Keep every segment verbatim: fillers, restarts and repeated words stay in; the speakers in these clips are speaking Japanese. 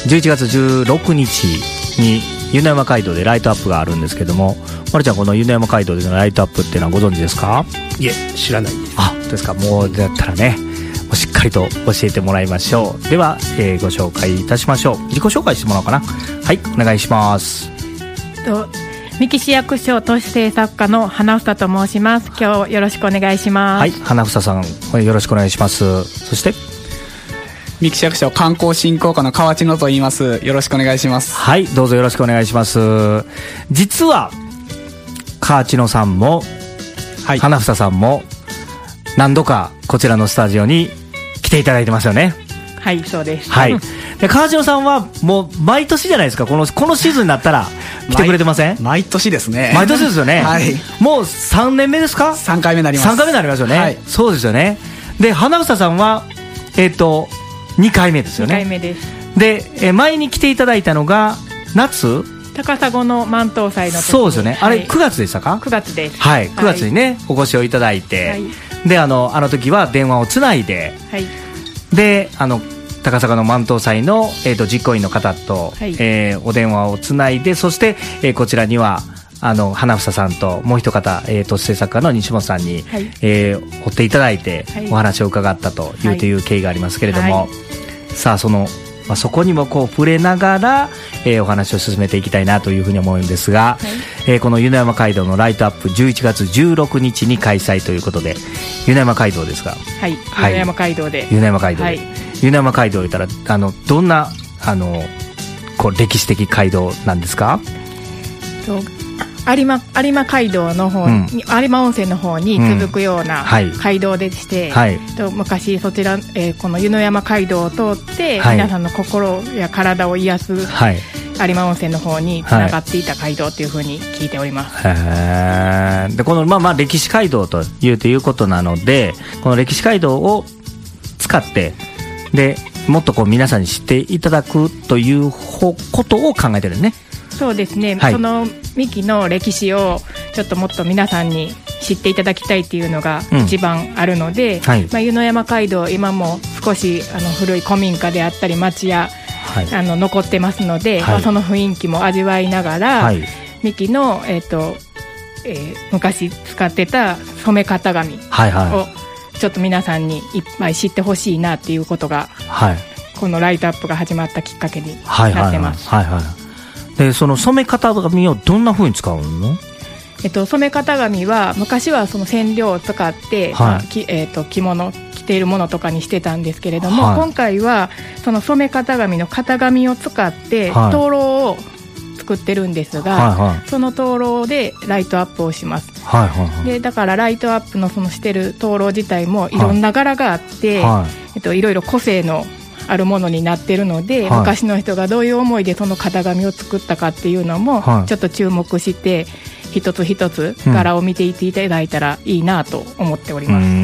じゅういちがつじゅうろくにちに湯の山街道でライトアップがあるんですけども、まるちゃんこの湯の山街道でのライトアップっていうのはご存知ですか？ いえ、知らないです。 あ、ですか。もうだったらね、もうしっかりと教えてもらいましょう。では、えー、ご紹介いたしましょう。自己紹介してもらおうかな。はい、お願いします。 と三木市役所都市政作課の花房と申します。今日よろしくお願いします。 はい、花房さんよろしくお願いします。そして三木市役所観光振興課の河内野と言います。よろしくお願いします。 はい、どうぞよろしくお願いします。実は河内野さんも、はい、花房さんも何度かこちらのスタジオに来ていただいてますよね。 はい、そうです。 はい。で、河内野さんはもう毎年じゃないですか。このこのシーズンになったら来てくれてません？ 毎年ですね。 毎年ですよね。 はい。 もうさんねんめですか？ さんかいめになります。 さんかいめになりますよね。はい、そうですよね。で、花房さんはえっ、ー、とにかいめですよね。 にかいめです。 で、え前に来ていただいたのが夏高砂の万灯祭の時に。 そうですよね。あれ、はい、くがつでしたか？ くがつです。 はい、くがつにね、はい、お越しをいただいて、はい、で、あのあの時は電話をつないで、はい、で、あの高砂の万灯祭の、えー、と実行委員の方と、はい、えー、お電話をつないで、そして、えー、こちらにはあの花房さんともう一方、えー、都市政策課の西本さんに、はい、えー、追っていただいて、はい、お話を伺ったという、はい、という経緯がありますけれども、はい、さあその、まあ、そこにもこう触れながら、えー、お話を進めていきたいなというふうに思うんですが、はい、えー、この湯の山街道のライトアップじゅういちがつじゅうろくにちに開催ということで、湯の山街道ですが、 はい、はい、湯の山街道で湯の山街道で、はい、湯の山街道を言ったらあのどんなあのこう歴史的街道なんですか？ と有馬、有馬街道の方に、うん、有馬温泉の方に続くような街道でして、うん、はい、と昔そちら、えー、この湯の山街道を通って、はい、皆さんの心や体を癒す、はい、有馬温泉の方につながっていた街道というふうに聞いております。 はい、へー。で、この、まあまあ歴史街道というということなので、この歴史街道を使ってでもっとこう皆さんに知っていただくということを考えてるね。 そうですね、はい、その三木の歴史をちょっともっと皆さんに知っていただきたいっていうのが一番あるので、うん、はい、まあ、湯の山街道今も少しあの古い古民家であったり町や、はい、あの残ってますので、はい、まあ、その雰囲気も味わいながら、はい、三木の、えーとえー、昔使ってた染め型紙を、はいはい、ちょっと皆さんにいっぱい知ってほしいなっていうことが、はい、このライトアップが始まったきっかけになってます。 はいはいはいはいはい、でその染め型紙をどんな風に使うの？ えっと、染め型紙は昔はその染料を使って、はい、まあきえっと、着物着ているものとかにしてたんですけれども、はい、今回はその染め型紙の型紙を使って灯籠を作ってるんですが、はいはい、その灯籠でライトアップをします、はいはいはい、でだからライトアップのそのしてる灯籠自体もいろんな柄があって、はい、えっと、いろいろ個性のあるものになっているので、はい、昔の人がどういう思いでその型紙を作ったかっていうのもちょっと注目して一つ一つ柄を見ていていただいたらいいなと思っております、うん、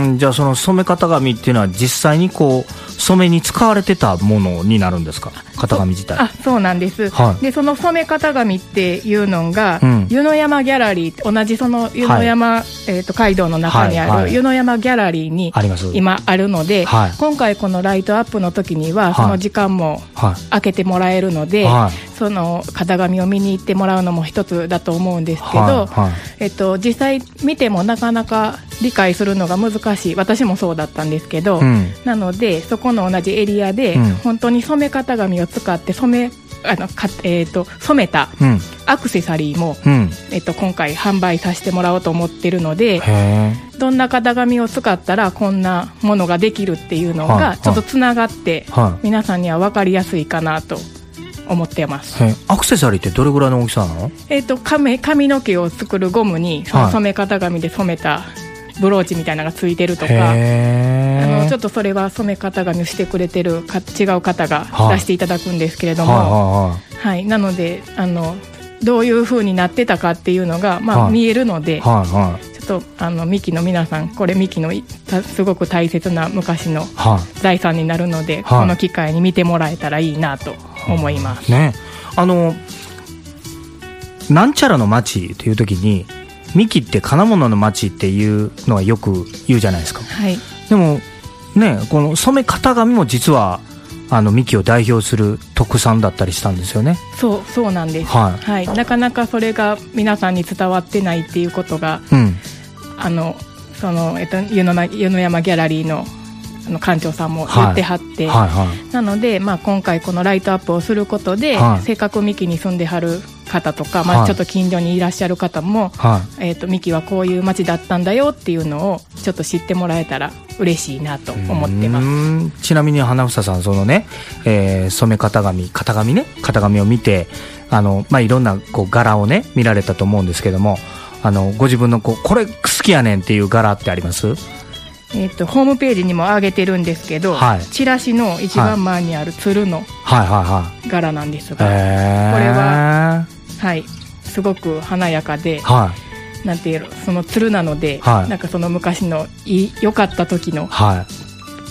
うーん、じゃあその染め型紙っていうのは実際にこう染めに使われてたものになるんですか？型紙自体。 あ、そうなんです、はい、でその染め型紙っていうのが、うん、湯の山ギャラリー、同じその湯の山、はい、えー、と街道の中にある湯の山ギャラリーに今あるので、はい、今回このライトアップの時にはその時間も空けてもらえるので、はい、その型紙を見に行ってもらうのも一つだと思うんですけど、はいはい、えっと、実際見てもなかなか理解するのが難しい、私もそうだったんですけど、うん、なのでそこの同じエリアで、うん、本当に染め型紙を使って染めあのか、えー、と染めたアクセサリーも、うん、えー、と今回販売させてもらおうと思ってるので、どんな型紙を使ったらこんなものができるっていうのがちょっとつながって、はいはい、皆さんには分かりやすいかなと思ってます。 アクセサリーってどれぐらいの大きさなの？ えー、と 髪, 髪の毛を作るゴムにその染め型紙で染めたブローチみたいなのがついてるとか、あのちょっとそれは染め型紙をしてくれてるか違う方が出していただくんですけれども、はい、はい、なのであのどういう風になってたかっていうのが、まあ、見えるので、はいはい、ちょっとあのミキの皆さん、これミキのすごく大切な昔の財産になるので、はい、この機会に見てもらえたらいいなと思います、 ね、あのなんちゃらの町という時に三木って金物の町っていうのはよく言うじゃないですか、はい、でもね、この染め型紙も実はあの三木を代表する特産だったりしたんですよね。 そうそうなんです、 はいはい、なかなかそれが皆さんに伝わってないっていうことが、うん、あのその、えっと、湯の湯の山ギャラリーのあの館長さんも言ってはって、はいはいはい、なので、まあ、今回このライトアップをすることで、はい、せっかく三木に住んではる方とか、まあ、ちょっと近所にいらっしゃる方も、はい、えーと、三木はこういう町だったんだよっていうのをちょっと知ってもらえたら嬉しいなと思ってます。 うん、ちなみに花房さんそのね、えー、染め型紙型紙ね型紙を見てあの、まあ、いろんなこう柄をね見られたと思うんですけども、あのご自分のこうこれ好きやねんっていう柄ってあります？ えー、とホームページにも上げてるんですけど、はい、チラシの一番前にある鶴の柄なんですが、はいはいはい、これは、はい、すごく華やかで、はい、なんていうのその鶴なので、はい、なんかその昔の良かった時の、はい、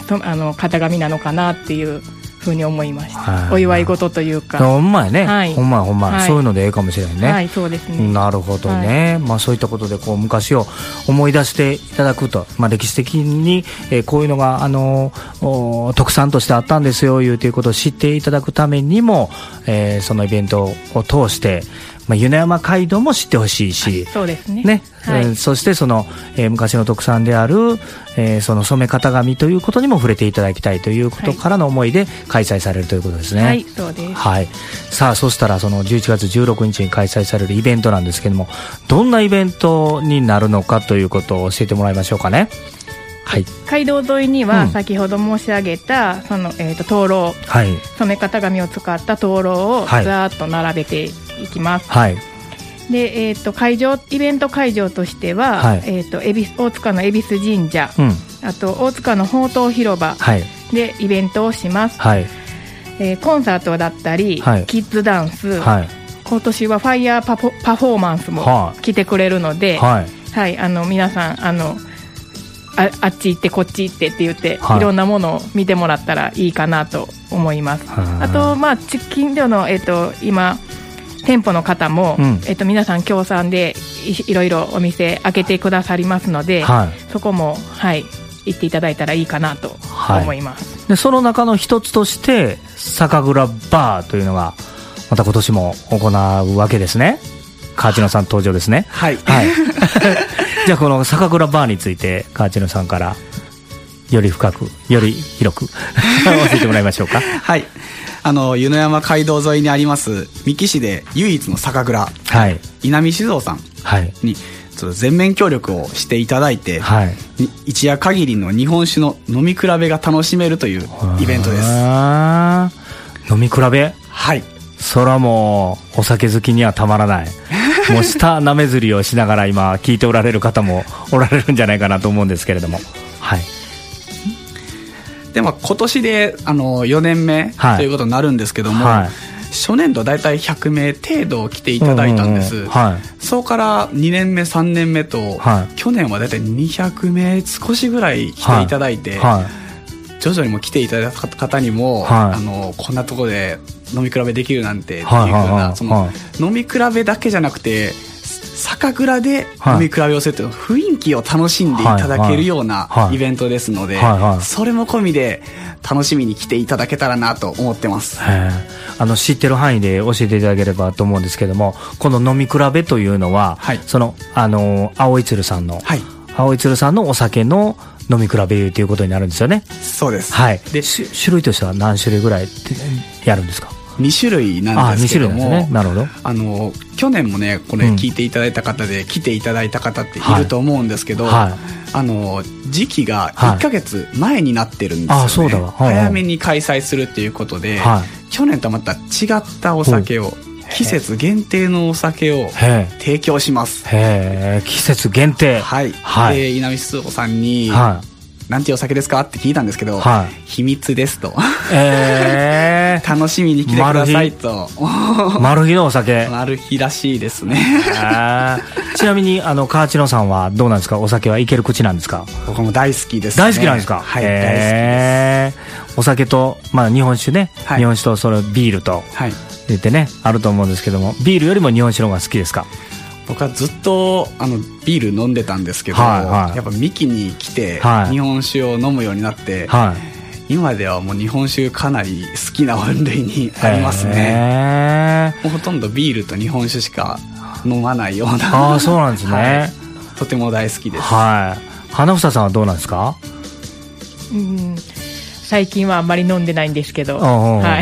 あの型紙なのかなっていうふうに思いました、はい、お祝い事というか。 ほんまやね、はい、ほんまやほんまや、はい、そういうのでええかもしれないね。 はい、そうですね。 なるほどね、はい、まあ、そういったことでこう昔を思い出していただくと、まあ、歴史的に、えー、こういうのがあの特産としてあったんですよいうということを知っていただくためにも、えー、そのイベントを通してまあ、湯の山街道も知ってほしいし、 はい、そうですね、 ね、 はい、 えー、そしてその、えー、昔の特産である、えー、その染め型紙ということにも触れていただきたいということからの思いで開催されるということですね。 はい、そうです。 はい、さあそしたらそのじゅういちがつじゅうろくにちに開催されるイベントなんですけども、どんなイベントになるのかということを教えてもらいましょうかね。はい、 街道沿いには先ほど申し上げた、うん、その、えーと、灯籠、はい、染め型紙を使った灯籠をずらーっと並べていきます。はい、で、えーと、会場イベント会場としては、はい、えーと、恵比寿大塚の恵比寿神社、うん、あと大塚の宝刀広場でイベントをします。はい、えー、コンサートだったり、はい、キッズダンス、はい、今年はファイヤーパフォ、パフォーマンスも来てくれるので、はいはい、あの皆さんあの あ, あっち行ってこっち行ってって言って、はい、いろんなものを見てもらったらいいかなと思います。あと、まあ、近所の、えーと、今店舗の方も、うん、えっと、皆さん協賛で い, いろいろお店開けてくださりますので、はい、そこも、はい、行っていただいたらいいかなと思います。 はい、でその中の一つとして酒蔵バーというのがまた今年も行うわけですね。川内野さん登場ですね。 はい、 はい、じゃあこの酒蔵バーについて川内野さんからより深くより広く教えてもらいましょうか。 はい、あの湯の山街道沿いにあります三木市で唯一の酒蔵、はい、稲見酒造さんにちょっと全面協力をしていただいて、はい、一夜限りの日本酒の飲み比べが楽しめるというイベントです。 飲み比べ、 はい、 そらもうお酒好きにはたまらないもう舌なめずりをしながら今聞いておられる方もおられるんじゃないかなと思うんですけれども、はい、 でも今年であのよねんめということになるんですけども、はいはい、初年度だいたいひゃくめい程度来ていただいたんです、うんうんうん、はい、そこからにねんめさんねんめと、はい、去年はだいたいにひゃくめい少しぐらい来ていただいて、はいはい、徐々にも来ていただいた方にも、はい、あのこんなところで飲み比べできるなんてっていうふうな、はいはいはい、その飲み比べだけじゃなくて酒蔵で飲み比べをするという雰囲気を楽しんでいただけるようなイベントですので、それも込みで楽しみに来ていただけたらなと思ってます。 あの知ってる範囲で教えていただければと思うんですけども、この飲み比べというのは、はい、そのあの青い鶴さんの、はい、青い鶴さんのお酒の飲み比べということになるんですよね。 そうです、 はい、で種類としては何種類ぐらいやるんですか？ に種類なんですけども、あ、に種類なんですね。なるほど。あの去年もねこれ聞いていただいた方で、うん、来ていただいた方っていると思うんですけど、はいはい、あの時期がいっかげつまえになってるんですよね、はい、あ、そうだわ、はいはい、早めに開催するっていうことで、はい、去年とはまた違ったお酒を、季節限定のお酒を提供します。 へー、季節限定、 はい、はい、で稲見酒造さんに、はい、なんていうお酒ですかって聞いたんですけど、はい、秘密ですと、えー、楽しみに来てくださいと。 マル秘のお酒、 マル秘らしいですね。 ちなみにあの川内野さんはどうなんですか？お酒はいける口なんですか？ 僕も大好きですね。 大好きなんですか？ はい、大好きです。 お酒と、まあ、日本酒ね、はい、日本酒とそれビールと言ってね、あると思うんですけども、ビールよりも日本酒の方が好きですか？ 僕はずっとあのビール飲んでたんですけど、はいはい、やっぱ三木に来て、はい、日本酒を飲むようになって、は今ではもう日本酒かなり好きな分類にありますね。もうほとんどビールと日本酒しか飲まないような。 あ、そうなんですね、はい、 とても大好きです。 はい。花房さんはどうなんですか？ うん、最近はあんまり飲んでないんですけど、はい、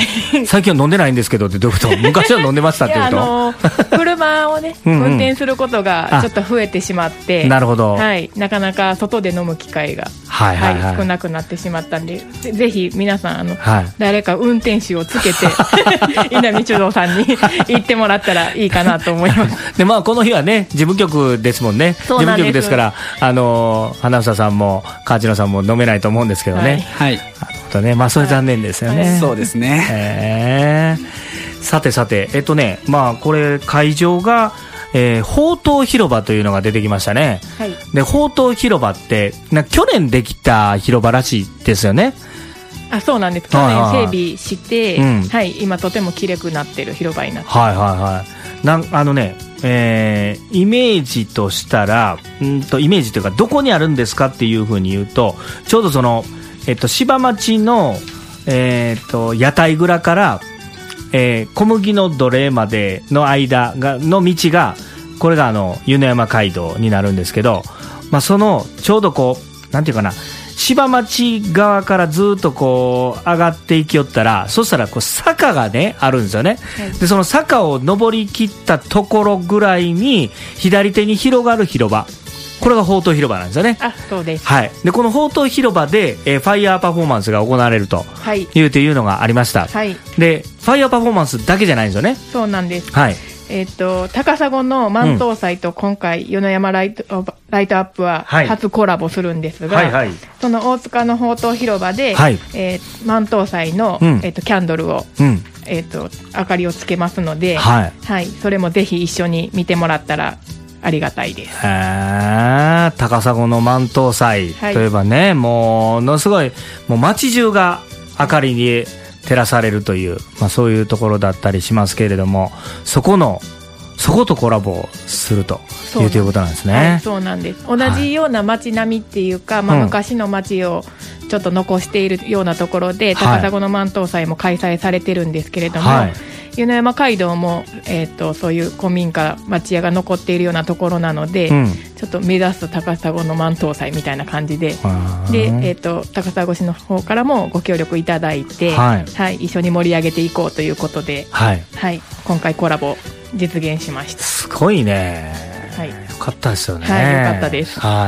最近は飲んでないんですけどってどういうこと？昔は飲んでましたっていうと？いや、あの車をねうん、うん、運転することがちょっと増えてしまって、 なるほど、 はい、なかなか外で飲む機会が、はいはいはいはい、少なくなってしまったんで、ぜ, ぜひ皆さんあの、はい、誰か運転手をつけて稲見中道さんに行ってもらったらいいかなと思いますで、まあ、この日はね事務局ですもんね。事務局ですから、あの花房さんも河内野さんも飲めないと思うんですけどね。はい、はいね、まあ、それ残念ですよね、 はい、そうですね、 えー、さてさて、えっとね、まあ、これ会場が、えー、ほうとう広場というのが出てきましたね、はい、でほうとう広場ってな去年できた広場らしいですよね。 あ、そうなんです。去年整備して、はいはいはい、今とてもきれいくなってる広場になってます。はいはいはい。なんあのね、えー、イメージとしたらんとイメージというかどこにあるんですかっていうふうに言うと、ちょうどそのえっと、柴町の、えー、っと屋台蔵から、えー、小麦の奴隷までの間がの道がこれがあの湯の山街道になるんですけど、まあ、そのちょうどこうなんていうかな、柴町側からずっとこう上がっていきよったら、そしたらこう坂がねあるんですよね、はい、でその坂を登り切ったところぐらいに左手に広がる広場、これがほうとう広場なんですよね。 あ、そうです、 はい、でこのほうとう広場で、えー、ファイヤーパフォーマンスが行われるというというのがありました、はい、でファイヤーパフォーマンスだけじゃないんですよね。 そうなんです、はい、えー、と高砂の万灯祭と今回湯の山ライト、ライトアップは初コラボするんですが、はいはいはい、その大塚のほうとう広場で、はい、えー、万灯祭の、うん、えー、とキャンドルを、うん、えー、と明かりをつけますので、はいはい、それもぜひ一緒に見てもらったらありがたいです。 へ、高砂の万灯祭といえばね、はい、ものすごいもう街中が明かりに照らされるという、まあ、そういうところだったりしますけれども、そこのそことコラボするというということなんですね。はい、 そうなんです。同じような街並みっていうか、はい、まあ、昔の街をちょっと残しているようなところで、うん、高砂の万灯祭も開催されてるんですけれども、はい、湯の山街道も、えー、とそういう古民家町屋が残っているようなところなので、うん、ちょっと目指す高砂の万灯祭みたいな感じで、で、えー、と高砂市の方からもご協力いただいて、はいはい、一緒に盛り上げていこうということで、はいはい、今回コラボ実現しました。 すごいね、はい、よかったですよね。 はい、よかったです、 はい、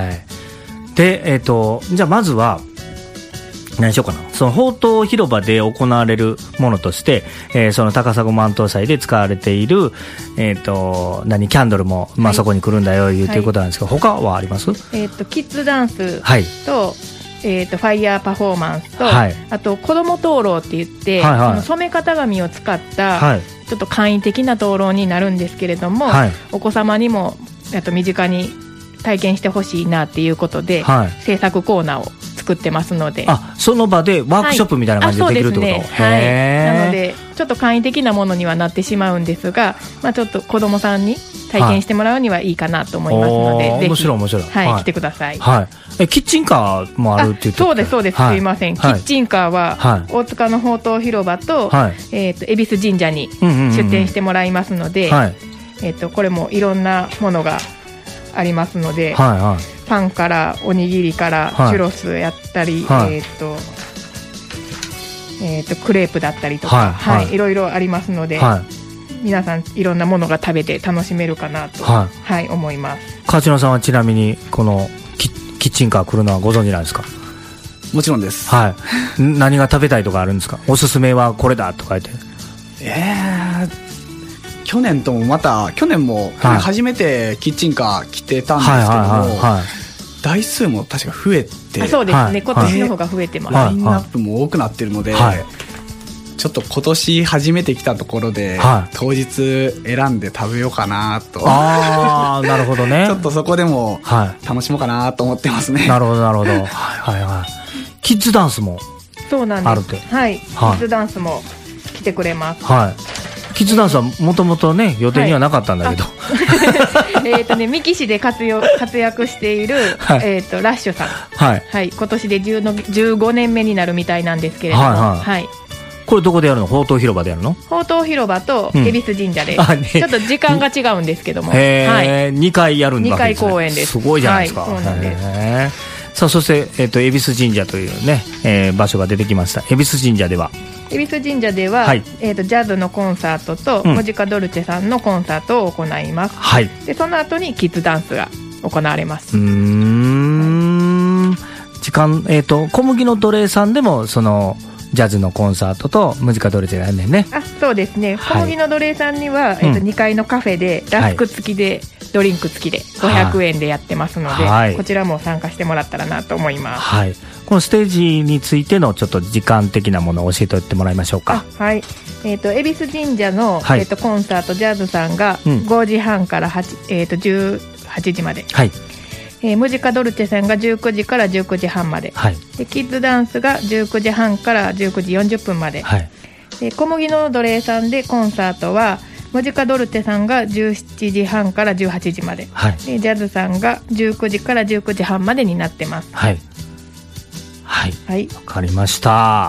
で、えー、とじゃあまずは何しようかな、そのほうとう広場で行われるものとして、えー、その高砂万灯祭で使われている、えー、と何キャンドルも、まあ、そこに来るんだよ、はい、いうということなんですけど、はい、他はあります？ えー、とキッズダンスと、はい、えー、とファイヤーパフォーマンスと、はい、あと子ども灯籠って言って、はいはい、その染め型紙を使った、はい、ちょっと簡易的な灯籠になるんですけれども、はい、お子様にもあと身近に体験してほしいなっていうことで、はい、制作コーナーを作ってますので、 あ、その場でワークショップみたいな感じでできるってこと？はい、そうですね、はい、 なのでちょっと簡易的なものにはなってしまうんですが、まあ、ちょっと子どもさんに体験してもらうにはいいかなと思いますので、はい、ぜひ面白い面白い、 はい、はい、来てください、 はい、えキッチンカーもあるって言って、 そうですそうです、はい、すいません、はい、キッチンカーは大塚のほうとう広場と、はい、えー、と恵比寿神社に出店してもらいますので、はい、えー、とこれもいろんなものがありますので、はいはい、パンからおにぎりからチュロスやったり、はい、えーとえー、とクレープだったりとか、はいはいはい、いろいろありますので、はい、皆さんいろんなものが食べて楽しめるかなと、はいはい、思います。 河内さんはちなみにこの キ, キッチンカー来るのはご存知なんですか？ もちろんです、 はい、何が食べたいとかあるんですか？おすすめはこれだとか言って。 えー去年ともまた去年も初めてキッチンカー来てたんですけども、台数も確か増えて、 あ、そうですね、はい、今年の方が増えてます、 ラインナップも多くなってるので、はい、ちょっと今年初めて来たところで、はい、当日選んで食べようかなと。 あーなるほどね。 ちょっとそこでも楽しもうかなと思ってますね、はい、 なるほどなるほど、はいはいはい、キッズダンスもそうなんです、はい、キッズダンスも来てくれます、 はい、 キッズダンスはもともとね予定にはなかったんだけど、 はい、えっとね三木市で活用活躍している、はい、えっとラッシュさん、はいはい、今年でじゅうのじゅうごねんめになるみたいなんですけれども、はいはいはい、 これどこでやるの？ほうとう広場でやるの？ ほうとう広場と恵比寿神社で、うんね、ちょっと時間が違うんですけども、 へー、はい、にかいやるんだにかい公演です。 すごいじゃないですか、はい、そうなんです。さあそして、えー、と恵比寿神社というね、えー、場所が出てきました。恵比寿神社では恵比寿神社では、はい、えー、とジャズのコンサートと、うん、ムジカドルチェさんのコンサートを行います、はい、でその後にキッズダンスが行われます。 うーん、はい、時間、えー、と小麦の奴隷さんでもそのジャズのコンサートとムジカドルチェがあるねんね。 あ、そうですね、小麦の奴隷さんには、はい、えー、とにかいのカフェでラスク付きで、はい、ドリンク付きでごひゃくえんでやってますので、はい、こちらも参加してもらったらなと思います、はい、 このステージについてのちょっと時間的なものを教えておいてもらいましょうか。 はい、えー、と恵比寿神社の、はい、えー、とコンサートジャズさんがごじはんからはち、えー、とじゅうはちじまで、はい、えー、ムジカドルチェさんがじゅうくじからじゅうくじはんまで、はい、でキッズダンスがじゅうくじはんからじゅうくじよんじゅっぷんまで、はい、で小麦の奴隷さんでコンサートはムジカドルテさんがじゅうしちじはんからじゅうはちじまで、はい、でジャズさんがじゅうくじからじゅうくじはんまでになってます。 はいはい、はい、分かりました。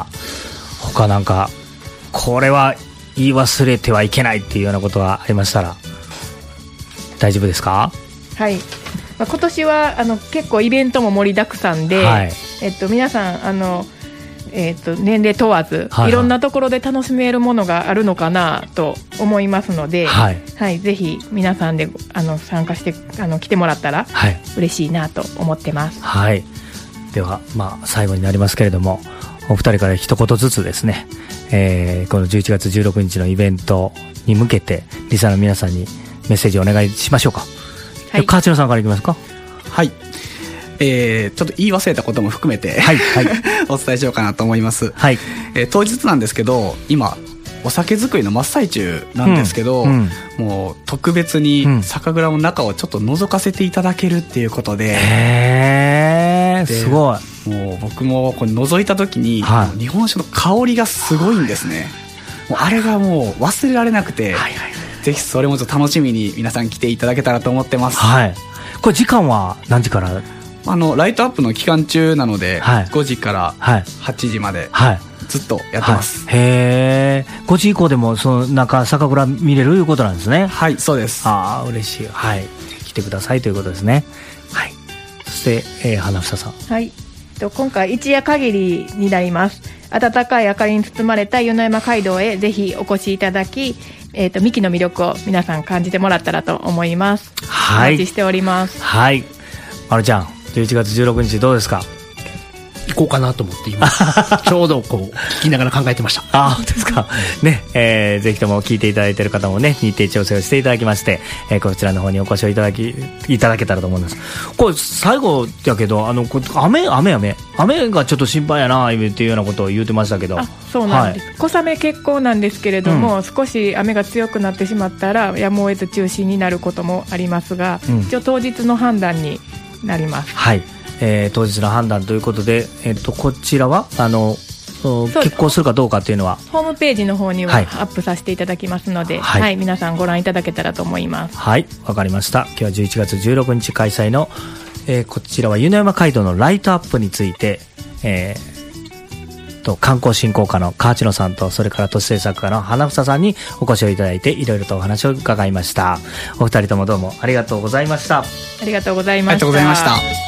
他なんかこれは言い忘れてはいけないっていうようなことがありましたら大丈夫ですか？ はい、まあ、今年はあの結構イベントも盛りだくさんで、はい、えっと、皆さんあのえー、と年齢問わず、はいはい、いろんなところで楽しめるものがあるのかなと思いますので、はいはい、ぜひ皆さんであの参加してあの来てもらったら嬉しいなと思ってます、 はい、では、まあ、最後になりますけれどもお二人から一言ずつですね、えー、このじゅういちがつじゅうろくにちのイベントに向けてリスナーの皆さんにメッセージをお願いしましょうか。はい、川内さんからいきますか。 はい、えー、ちょっと言い忘れたことも含めて、はいはい、お伝えしようかなと思います、はい、えー、当日なんですけど今お酒作りの真っ最中なんですけど、うんうん、もう特別に酒蔵の中をちょっと覗かせていただけるっていうことで、 へー、すごい。 もう僕もこれ覗いた時に、はい、日本酒の香りがすごいんですね。もうあれがもう忘れられなくて、はいはいはい、ぜひそれもちょっと楽しみに皆さん来ていただけたらと思ってます、はい、 これ時間は何時から？ あのライトアップの期間中なので、はい、ごじからはちじまでずっとやってます、 はいはい、へー、ごじ以降でもその中酒蔵見れるいうことなんですね。 はい、そうです。 あー、嬉しい、はい、来てくださいということですね、はい、そして、えー、花房さん、 はい、今回一夜限りになります。暖かい明かりに包まれた湯の山街道へぜひお越しいただき、えーと、ミキの魅力を皆さん感じてもらったらと思います、はい、お待ちしております。 はい、まるちゃんじゅういちがつじゅうろくにちどうですか？ 行こうかなと思って今ちょうどこう聞きながら考えてました。 あ、本当ですか、ね、えー、ぜひとも聞いていただいている方もね日程調整をしていただきまして、えー、こちらの方にお越しをいただきいただけたらと思います。これ最後やけどあの雨雨雨雨がちょっと心配やなっていうようなことを言うてましたけど。 あ、そうなんです、はい、小雨結構なんですけれども、うん、少し雨が強くなってしまったらやむを得ず中止になることもありますが、うん、一応当日の判断になります。 はい、えー、当日の判断ということで、えー、とこちらはあの決行するかどうかというのはホームページの方にはアップさせていただきますので、はいはい、皆さんご覧いただけたらと思います。 はい、わかりました。今日はじゅういちがつじゅうろくにち開催の、えー、こちらは湯の山街道のライトアップについて、えー、と観光振興課の川内野さんとそれから都市政策課の花房さんにお越しをいただいていろいろとお話を伺いました。お二人ともどうもありがとうございました。 ありがとうございました。 ありがとうございました。